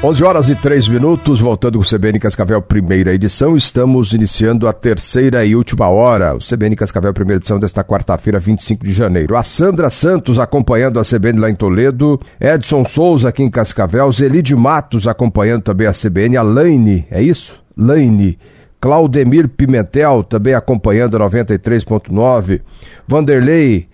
11h03, voltando com o CBN Cascavel, primeira edição. Estamos iniciando a terceira e última hora. O CBN Cascavel, primeira edição desta quarta-feira, 25 de janeiro. A Sandra Santos acompanhando a CBN lá em Toledo. Edson Souza aqui em Cascavel. Zelide Matos acompanhando também a CBN. A Laine, é isso? Laine. Claudemir Pimentel também acompanhando a 93.9. Vanderlei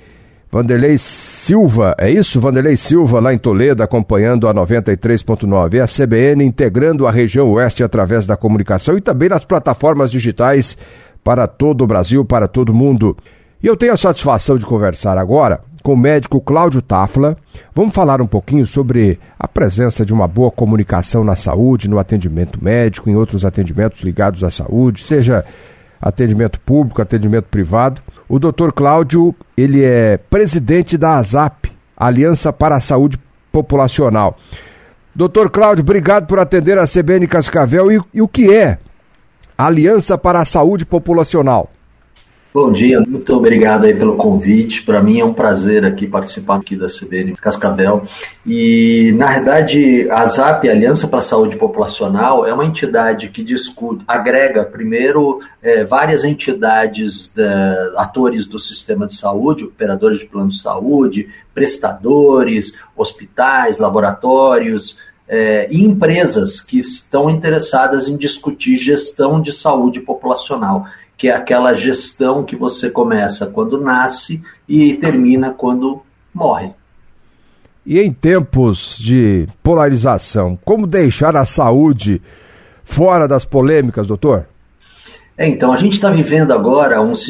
Silva, é isso? Vanderlei Silva lá em Toledo acompanhando a 93.9. É a CBN integrando a região oeste através da comunicação e também nas plataformas digitais para todo o Brasil, para todo mundo. E eu tenho a satisfação de conversar agora com o médico Cláudio Tafla. Vamos falar um pouquinho sobre a presença de uma boa comunicação na saúde, no atendimento médico, em outros atendimentos ligados à saúde, seja atendimento público, atendimento privado. O Dr. Cláudio, ele é presidente da ASAP, Aliança para a Saúde Populacional. Dr. Cláudio, obrigado por atender a CBN Cascavel. E o que é Aliança para a Saúde Populacional? Bom dia, muito obrigado aí pelo convite. Para mim é um prazer aqui participar aqui da CBN Cascavel. E, na verdade, a ASAP, Aliança para a Saúde Populacional, é uma entidade que discute, agrega, primeiro, várias entidades, atores do sistema de saúde, operadores de plano de saúde, prestadores, hospitais, laboratórios, e empresas que estão interessadas em discutir gestão de saúde populacional, que é aquela gestão que você começa quando nasce e termina quando morre. E em tempos de polarização, como deixar a saúde fora das polêmicas, doutor? Então, a gente está vivendo agora um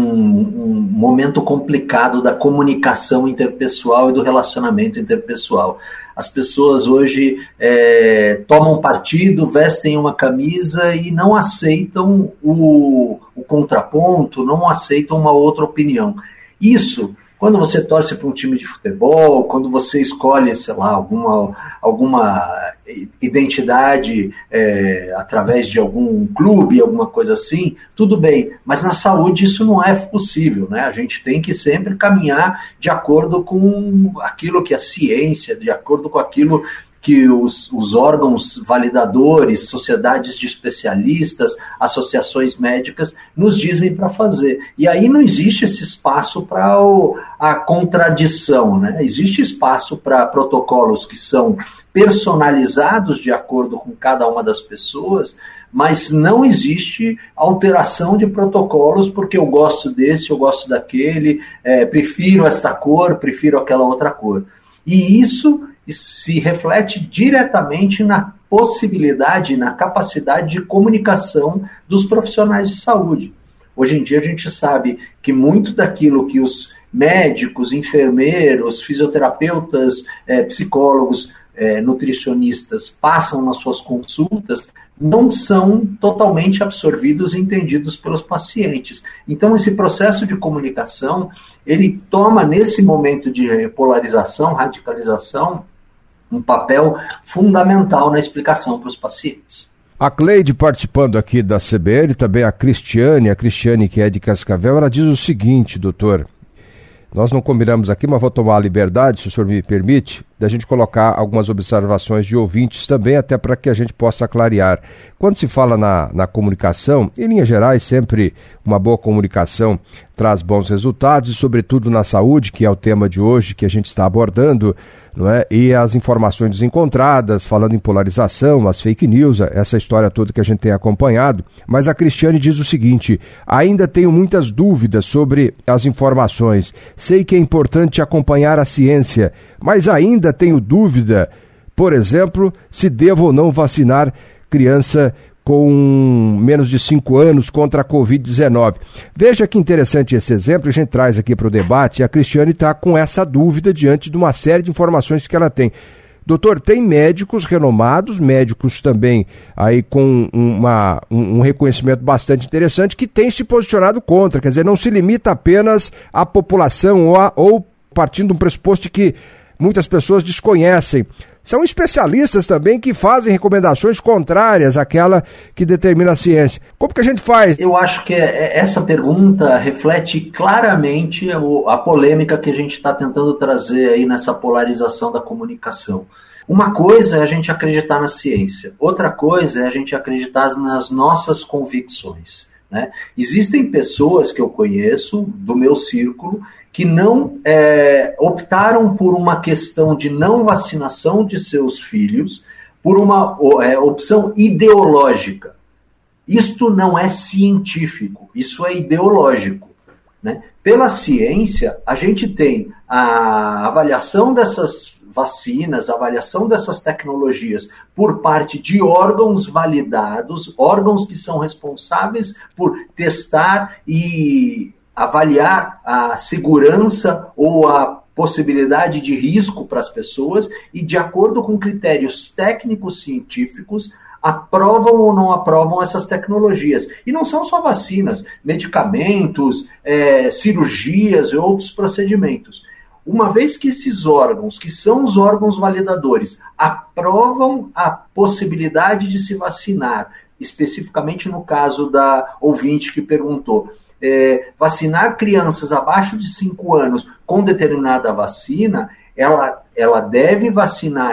momento complicado da comunicação interpessoal e do relacionamento interpessoal. As pessoas hoje tomam partido, vestem uma camisa e não aceitam o contraponto, não aceitam uma outra opinião. Isso, quando você torce para um time de futebol, quando você escolhe, sei lá, alguma identidade através de algum clube, alguma coisa assim, tudo bem. Mas na saúde isso não é possível, né? A gente tem que sempre caminhar de acordo com aquilo que a ciência, de acordo com aquilo que os órgãos validadores, sociedades de especialistas, associações médicas nos dizem para fazer. E aí não existe esse espaço para a contradição, né? Existe espaço para protocolos que são personalizados de acordo com cada uma das pessoas, mas não existe alteração de protocolos porque eu gosto desse, eu gosto daquele, prefiro esta cor, prefiro aquela outra cor. E isso se reflete diretamente na possibilidade, na capacidade de comunicação dos profissionais de saúde. Hoje em dia a gente sabe que muito daquilo que os médicos, enfermeiros, fisioterapeutas, psicólogos, nutricionistas passam nas suas consultas não são totalmente absorvidos e entendidos pelos pacientes. Então, esse processo de comunicação, ele toma, nesse momento de polarização, radicalização, um papel fundamental na explicação para os pacientes. A Cleide participando aqui da CBN, também a Cristiane que é de Cascavel, ela diz o seguinte, doutor, nós não combinamos aqui, mas vou tomar a liberdade, se o senhor me permite, da gente colocar algumas observações de ouvintes também, até para que a gente possa clarear. Quando se fala na comunicação, em linhas gerais, sempre uma boa comunicação traz bons resultados, e sobretudo na saúde, que é o tema de hoje que a gente está abordando, não é? E as informações desencontradas, falando em polarização, as fake news, essa história toda que a gente tem acompanhado. Mas a Cristiane diz o seguinte: ainda tenho muitas dúvidas sobre as informações. Sei que é importante acompanhar a ciência, mas ainda tenho dúvida, por exemplo, se devo ou não vacinar criança com menos de 5 anos contra a Covid-19. Veja que interessante esse exemplo, a gente traz aqui para o debate, e a Cristiane está com essa dúvida diante de uma série de informações que ela tem. Doutor, tem médicos renomados, médicos também aí com um reconhecimento bastante interessante, que tem se posicionado contra, quer dizer, não se limita apenas à população ou partindo de um pressuposto de que muitas pessoas desconhecem. São especialistas também que fazem recomendações contrárias àquela que determina a ciência. Como que a gente faz? Eu acho que essa pergunta reflete claramente a polêmica que a gente está tentando trazer aí nessa polarização da comunicação. Uma coisa é a gente acreditar na ciência, outra coisa é a gente acreditar nas nossas convicções, né? Existem pessoas que eu conheço, do meu círculo, que não optaram por uma questão de não vacinação de seus filhos, por uma opção ideológica. Isto não é científico, isso é ideológico, né? Pela ciência, a gente tem a avaliação dessas vacinas, a avaliação dessas tecnologias por parte de órgãos validados, órgãos que são responsáveis por testar e avaliar a segurança ou a possibilidade de risco para as pessoas e, de acordo com critérios técnicos científicos, aprovam ou não aprovam essas tecnologias. E não são só vacinas, medicamentos, cirurgias e outros procedimentos. Uma vez que esses órgãos, que são os órgãos validadores, aprovam a possibilidade de se vacinar, especificamente no caso da ouvinte que perguntou, vacinar crianças abaixo de 5 anos com determinada vacina, ela deve vacinar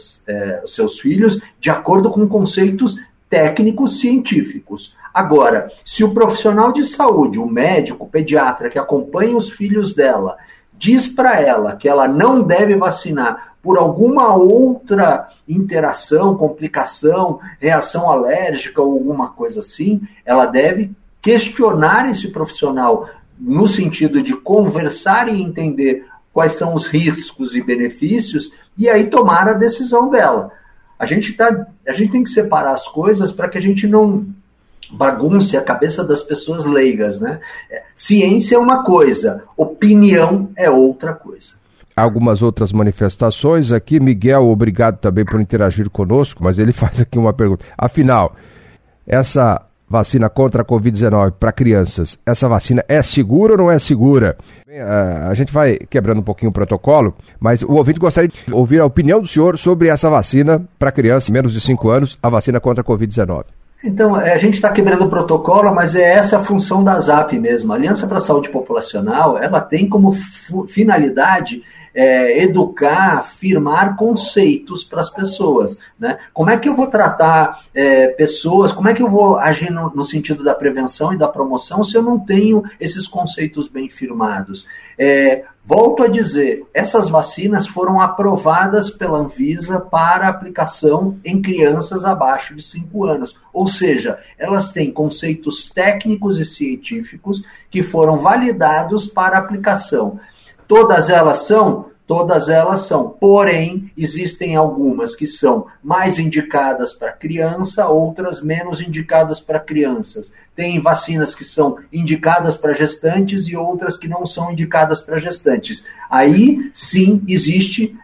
seus filhos de acordo com conceitos técnicos científicos. Agora, se o profissional de saúde, o médico, o pediatra que acompanha os filhos dela, diz para ela que ela não deve vacinar por alguma outra interação, complicação, reação alérgica ou alguma coisa assim, ela deve questionar esse profissional no sentido de conversar e entender quais são os riscos e benefícios e aí tomar a decisão dela. A gente tem que separar as coisas para que a gente não bagunce a cabeça das pessoas leigas, né? Ciência é uma coisa, opinião é outra coisa. Algumas outras manifestações aqui. Miguel, obrigado também por interagir conosco, mas ele faz aqui uma pergunta. Afinal, essa vacina contra a Covid-19 para crianças, essa vacina é segura ou não é segura? A gente vai quebrando um pouquinho o protocolo, mas o ouvinte gostaria de ouvir a opinião do senhor sobre essa vacina para crianças menos de 5 anos, a vacina contra a Covid-19. Então, a gente está quebrando o protocolo, mas essa a função da ASAP mesmo. A Aliança para a Saúde Populacional, ela tem como finalidade educar, afirmar conceitos para as pessoas, né? Como é que eu vou tratar pessoas, como é que eu vou agir no sentido da prevenção e da promoção se eu não tenho esses conceitos bem firmados? Volto a dizer, essas vacinas foram aprovadas pela Anvisa para aplicação em crianças abaixo de 5 anos. Ou seja, elas têm conceitos técnicos e científicos que foram validados para aplicação. Todas elas são? Todas elas são. Porém, existem algumas que são mais indicadas para criança, outras menos indicadas para crianças. Tem vacinas que são indicadas para gestantes e outras que não são indicadas para gestantes. Aí, sim, existe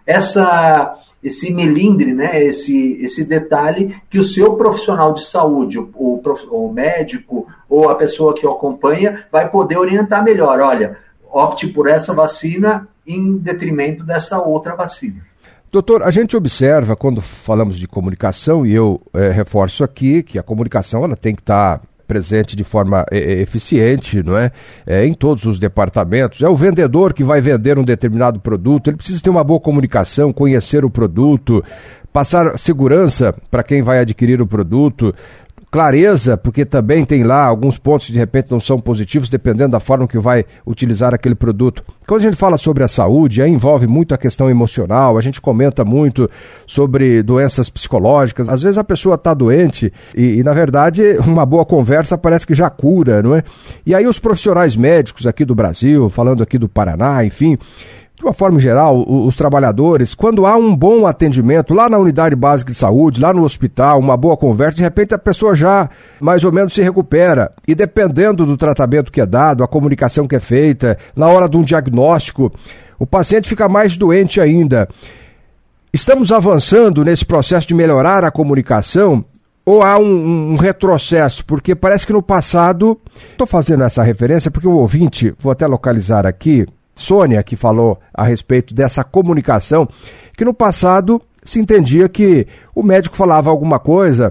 esse melindre, né? esse detalhe que o seu profissional de saúde, o médico ou a pessoa que o acompanha, vai poder orientar melhor. Olha, opte por essa vacina em detrimento dessa outra vacina. Doutor, a gente observa quando falamos de comunicação, e eu reforço aqui que a comunicação ela tem que estar presente de forma eficiente, não é? Em todos os departamentos. É o vendedor que vai vender um determinado produto, ele precisa ter uma boa comunicação, conhecer o produto, passar segurança para quem vai adquirir o produto, clareza, porque também tem lá alguns pontos que de repente não são positivos, dependendo da forma que vai utilizar aquele produto. Quando a gente fala sobre a saúde, aí envolve muito a questão emocional, a gente comenta muito sobre doenças psicológicas. Às vezes a pessoa está doente e, na verdade, uma boa conversa parece que já cura, não é? E aí os profissionais médicos aqui do Brasil, falando aqui do Paraná, enfim, de uma forma geral, os trabalhadores, quando há um bom atendimento lá na unidade básica de saúde, lá no hospital, uma boa conversa, de repente a pessoa já mais ou menos se recupera. E dependendo do tratamento que é dado, a comunicação que é feita, na hora de um diagnóstico, o paciente fica mais doente ainda. Estamos avançando nesse processo de melhorar a comunicação ou há um retrocesso? Porque parece que no passado, estou fazendo essa referência porque o ouvinte, vou até localizar aqui, Sônia, que falou a respeito dessa comunicação, que no passado se entendia que o médico falava alguma coisa,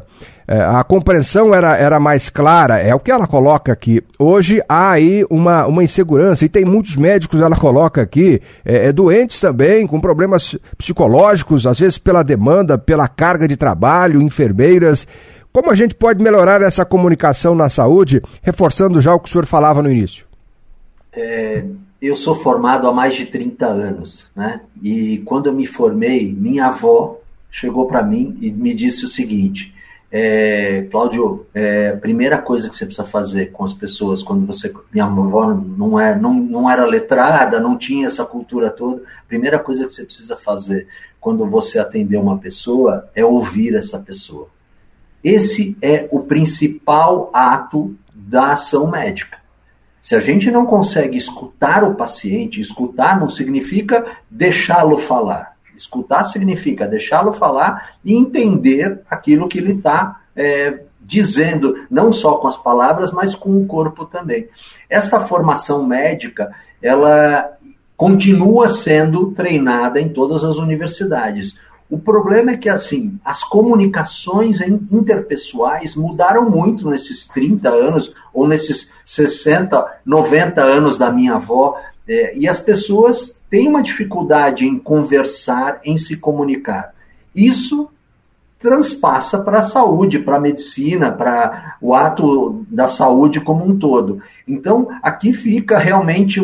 a compreensão era mais clara, é o que ela coloca aqui. Hoje há aí uma insegurança, e tem muitos médicos, ela coloca aqui, doentes também, com problemas psicológicos, às vezes pela demanda, pela carga de trabalho, enfermeiras. Como a gente pode melhorar essa comunicação na saúde, reforçando já o que o senhor falava no início? Eu sou formado há mais de 30 anos, né? E quando eu me formei, minha avó chegou para mim e me disse o seguinte: Cláudio, a primeira coisa que você precisa fazer com as pessoas, quando você... Minha avó não era letrada, não tinha essa cultura toda. A primeira coisa que você precisa fazer quando você atender uma pessoa é ouvir essa pessoa. Esse é o principal ato da ação médica. Se a gente não consegue escutar o paciente, escutar não significa deixá-lo falar. Escutar significa deixá-lo falar e entender aquilo que ele está dizendo, não só com as palavras, mas com o corpo também. Esta formação médica, ela continua sendo treinada em todas as universidades. O problema é que, assim, as comunicações interpessoais mudaram muito nesses 30 anos, ou nesses 60, 90 anos da minha avó, e as pessoas têm uma dificuldade em conversar, em se comunicar. Isso transpassa para a saúde, para a medicina, para o ato da saúde como um todo. Então, aqui fica realmente o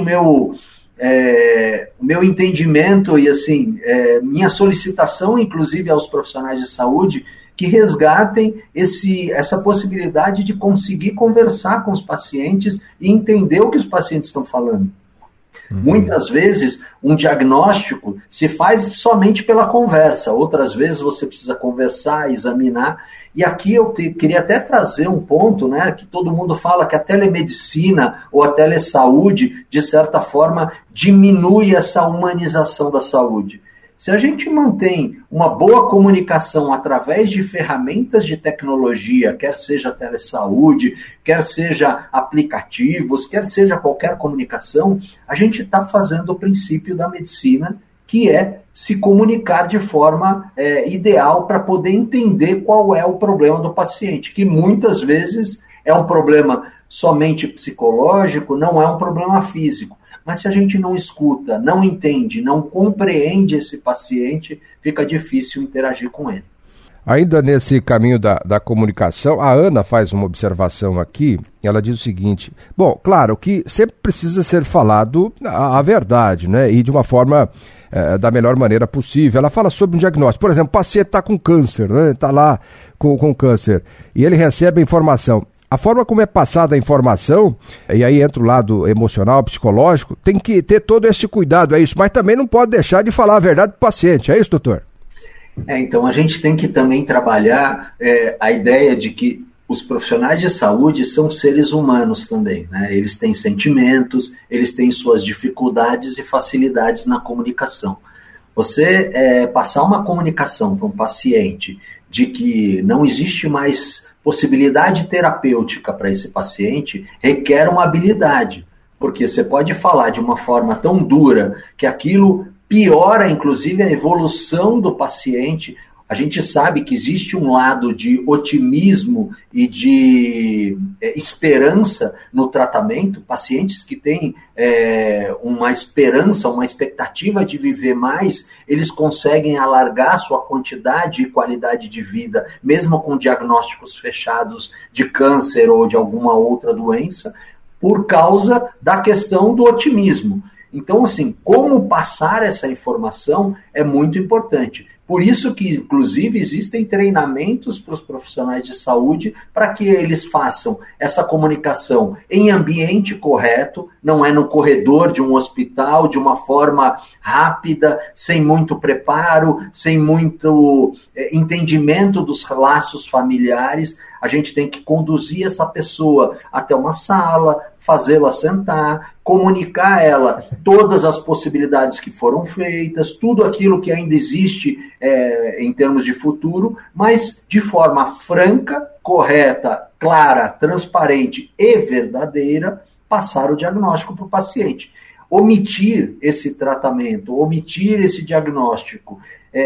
meu entendimento e assim, minha solicitação, inclusive aos profissionais de saúde, que resgatem essa possibilidade de conseguir conversar com os pacientes e entender o que os pacientes estão falando. Muitas vezes, um diagnóstico se faz somente pela conversa, outras vezes você precisa conversar, examinar. E aqui eu queria até trazer um ponto, né, que todo mundo fala que a telemedicina ou a telesaúde, de certa forma, diminui essa humanização da saúde. Se a gente mantém uma boa comunicação através de ferramentas de tecnologia, quer seja telesaúde, quer seja aplicativos, quer seja qualquer comunicação, a gente está fazendo o princípio da medicina, que é se comunicar de forma ideal para poder entender qual é o problema do paciente, que muitas vezes é um problema somente psicológico, não é um problema físico. Mas se a gente não escuta, não entende, não compreende esse paciente, fica difícil interagir com ele. Ainda nesse caminho da comunicação, a Ana faz uma observação aqui, ela diz o seguinte: bom, claro que sempre precisa ser falado a verdade, né? E de uma forma da melhor maneira possível. Ela fala sobre um diagnóstico. Por exemplo, o paciente está com câncer, né? Está lá com câncer, e ele recebe a informação. A forma como é passada a informação, e aí entra o lado emocional, psicológico, tem que ter todo esse cuidado, é isso, mas também não pode deixar de falar a verdade para o paciente, é isso, doutor? Então a gente tem que também trabalhar a ideia de que os profissionais de saúde são seres humanos também, né? Eles têm sentimentos, eles têm suas dificuldades e facilidades na comunicação. Você passar uma comunicação para um paciente de que não existe mais possibilidade terapêutica para esse paciente requer uma habilidade, porque você pode falar de uma forma tão dura que aquilo piora, inclusive, a evolução do paciente. A gente sabe que existe um lado de otimismo e de esperança no tratamento. Pacientes que têm uma esperança, uma expectativa de viver mais, eles conseguem alargar sua quantidade e qualidade de vida, mesmo com diagnósticos fechados de câncer ou de alguma outra doença, por causa da questão do otimismo. Então, assim, como passar essa informação é muito importante. Por isso que, inclusive, existem treinamentos para os profissionais de saúde para que eles façam essa comunicação em ambiente correto, não é no corredor de um hospital, de uma forma rápida, sem muito preparo, sem muito entendimento dos laços familiares. A gente tem que conduzir essa pessoa até uma sala, fazê-la sentar, comunicar a ela todas as possibilidades que foram feitas, tudo aquilo que ainda existe em termos de futuro, mas de forma franca, correta, clara, transparente e verdadeira, passar o diagnóstico para o paciente. Omitir esse tratamento, omitir esse diagnóstico,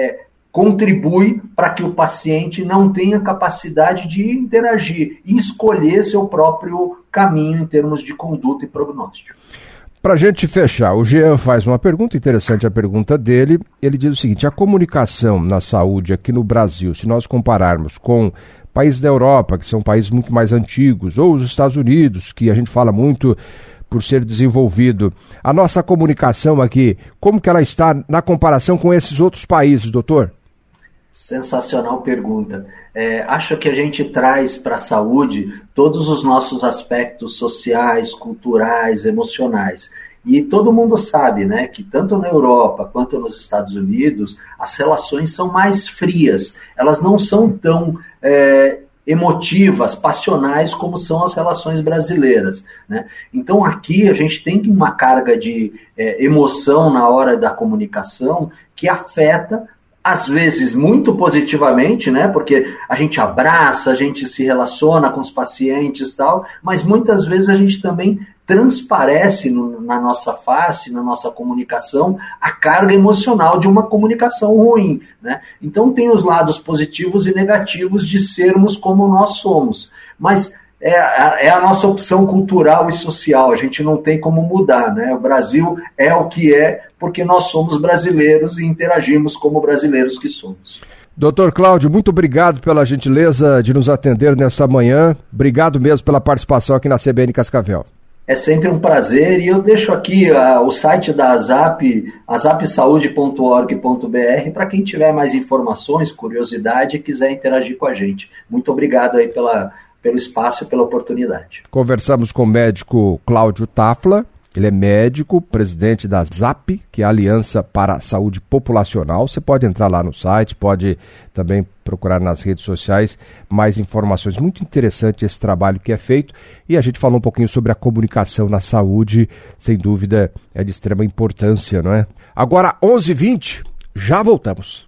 contribui para que o paciente não tenha capacidade de interagir e escolher seu próprio caminho em termos de conduta e prognóstico. Para a gente fechar, o Jean faz uma pergunta interessante, a pergunta dele. Ele diz o seguinte: a comunicação na saúde aqui no Brasil, se nós compararmos com países da Europa, que são países muito mais antigos, ou os Estados Unidos, que a gente fala muito por ser desenvolvido, a nossa comunicação aqui, como que ela está na comparação com esses outros países, doutor? Sensacional pergunta. Acho que a gente traz para a saúde todos os nossos aspectos sociais, culturais, emocionais. E todo mundo sabe, né, que tanto na Europa quanto nos Estados Unidos, as relações são mais frias. Elas não são tão emotivas, passionais, como são as relações brasileiras, né? Então aqui a gente tem uma carga de emoção na hora da comunicação que afeta, às vezes muito positivamente, né? Porque a gente abraça, a gente se relaciona com os pacientes e tal, mas muitas vezes a gente também transparece na nossa face, na nossa comunicação, a carga emocional de uma comunicação ruim, né? Então tem os lados positivos e negativos de sermos como nós somos, mas é a nossa opção cultural e social, a gente não tem como mudar, né? O Brasil é o que é, porque nós somos brasileiros e interagimos como brasileiros que somos. Doutor Cláudio, muito obrigado pela gentileza de nos atender nessa manhã, obrigado mesmo pela participação aqui na CBN Cascavel. É sempre um prazer, e eu deixo aqui o site da ASAP, azapsaude.org.br, para quem tiver mais informações, curiosidade e quiser interagir com a gente. Muito obrigado aí pelo espaço e pela oportunidade. Conversamos com o médico Cláudio Tafla, ele é médico, presidente da ASAP, que é a Aliança para a Saúde Populacional. Você pode entrar lá no site, pode também procurar nas redes sociais mais informações. Muito interessante esse trabalho que é feito. E a gente falou um pouquinho sobre a comunicação na saúde, sem dúvida é de extrema importância, não é? Agora, 11h20, já voltamos.